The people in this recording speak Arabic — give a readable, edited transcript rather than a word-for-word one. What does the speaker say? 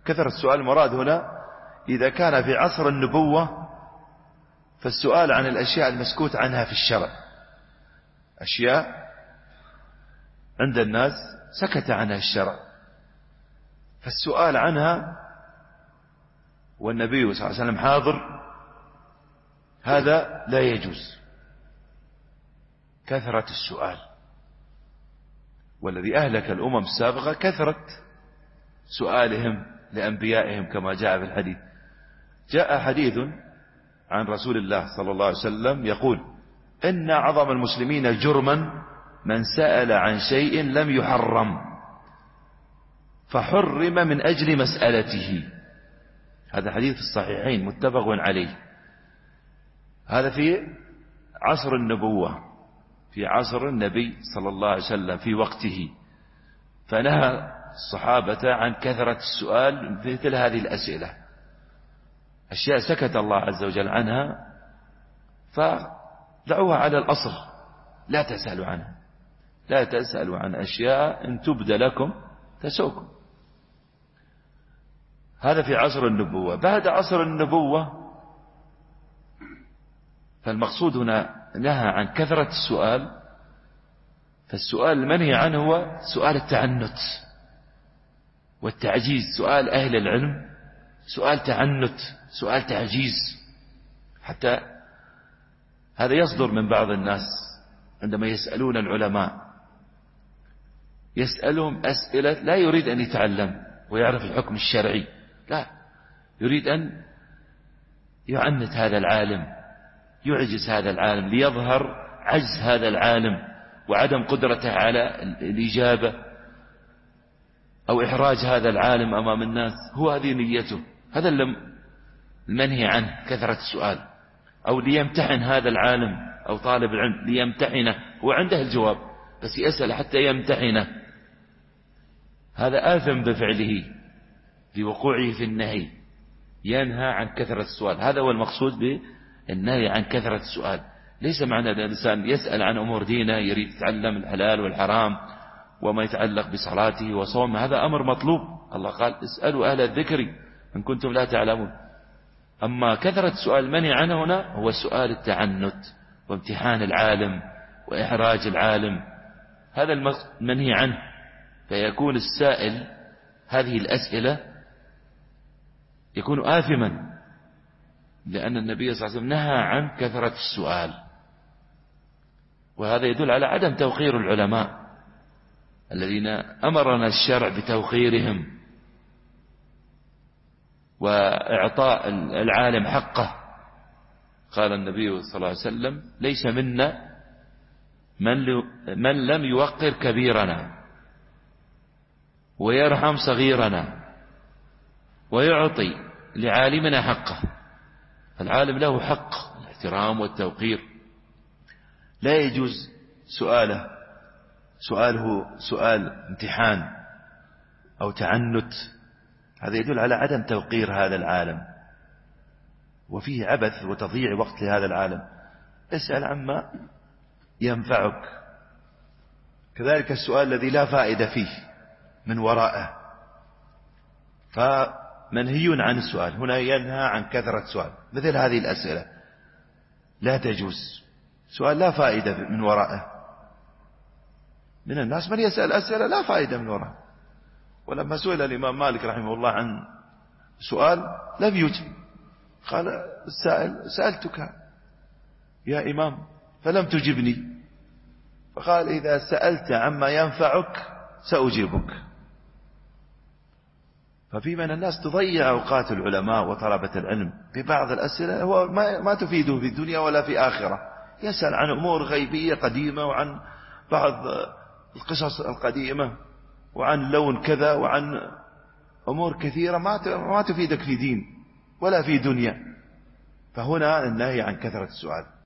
كثرة السؤال المراد هنا إذا كان في عصر النبوة فالسؤال عن الأشياء المسكوت عنها في الشرع، أشياء عند الناس سكت عنها الشرع، فالسؤال عنها والنبي صلى الله عليه وسلم حاضر هذا لا يجوز. كثرة السؤال، والذي أهلك الأمم السابقة كثرة سؤالهم لأنبيائهم كما جاء في الحديث. جاء حديث عن رسول الله صلى الله عليه وسلم يقول: إن أعظم المسلمين جرما من سأل عن شيء لم يحرم فحرم من أجل مسألته. هذا حديث في الصحيحين متفق عليه. هذا في عصر النبوة، في عصر النبي صلى الله عليه وسلم في وقته، فنهى الصحابة عن كثرة السؤال مثل هذه الأسئلة، أشياء سكت الله عز وجل عنها فدعوها على الأصل، لا تسألوا عنها، لا تسألوا عن أشياء إن تبد لكم تسوكم. هذا في عصر النبوة. بعد عصر النبوة فالمقصود هنا نهى عن كثرة السؤال، فالسؤال المنهي عنه هو سؤال التعنت والتعجيز، سؤال أهل العلم سؤال تعنت، سؤال تعجيز. حتى هذا يصدر من بعض الناس عندما يسألون العلماء، يسألهم أسئلة لا يريد أن يتعلم ويعرف الحكم الشرعي، لا، يريد أن يعنت هذا العالم، يعجز هذا العالم ليظهر عجز هذا العالم وعدم قدرته على الإجابة أو إحراج هذا العالم أمام الناس. هو هذه نيته، هذا المنهي عنه كثرة السؤال. أو ليمتحن هذا العالم أو طالب العلم ليمتحنه، هو عنده الجواب بس يسأل حتى يمتحنه، هذا آثم بفعله بوقوعه في النهي. ينهى عن كثرة السؤال، هذا هو المقصود بالنهي عن كثرة السؤال. ليس معنى الإنسان يسأل عن أمور دينه، يريد يتعلم الحلال والحرام وما يتعلق بصلاته وصومه، هذا أمر مطلوب. الله قال: اسألوا أهل الذكر إن كنتم لا تعلمون. أما كثرة السؤال المنهي عنه هنا هو سؤال التعنت وامتحان العالم وإحراج العالم، هذا المنهي عنه. فيكون السائل هذه الأسئلة يكون آثما، لأن النبي صلى الله عليه وسلم نهى عن كثرة السؤال. وهذا يدل على عدم توقير العلماء الذين أمرنا الشرع بتوقيرهم وإعطاء العالم حقه. قال النبي صلى الله عليه وسلم: ليس منا من لم يوقر كبيرنا ويرحم صغيرنا ويعطي لعالمنا حقه. العالم له حق الاحترام والتوقير، لا يجوز سؤاله سؤال امتحان أو تعنت، هذا يدل على عدم توقير هذا العالم، وفيه عبث وتضييع وقت لهذا العالم. اسأل عما ينفعك. كذلك السؤال الذي لا فائدة فيه من ورائه، فمنهي عن السؤال. هنا ينهى عن كثرة السؤال، مثل هذه الأسئلة لا تجوز، سؤال لا فائدة من ورائه. من الناس من يسأل أسئلة لا فائدة من ورائه. ولما سئل الإمام مالك رحمه الله عن سؤال لم يجب، قال السائل: سألتك يا إمام فلم تجبني. فقال: إذا سألت عما ينفعك سأجيبك. ففي من الناس تضيع أوقات العلماء وطلبة العلم ببعض الأسئلة هو ما تفيده في الدنيا ولا في آخرة. يسأل عن أمور غيبية قديمة وعن بعض القصص القديمة وعن لون كذا وعن أمور كثيرة ما تفيدك في دين ولا في دنيا. فهنا النهي عن كثرة السؤال.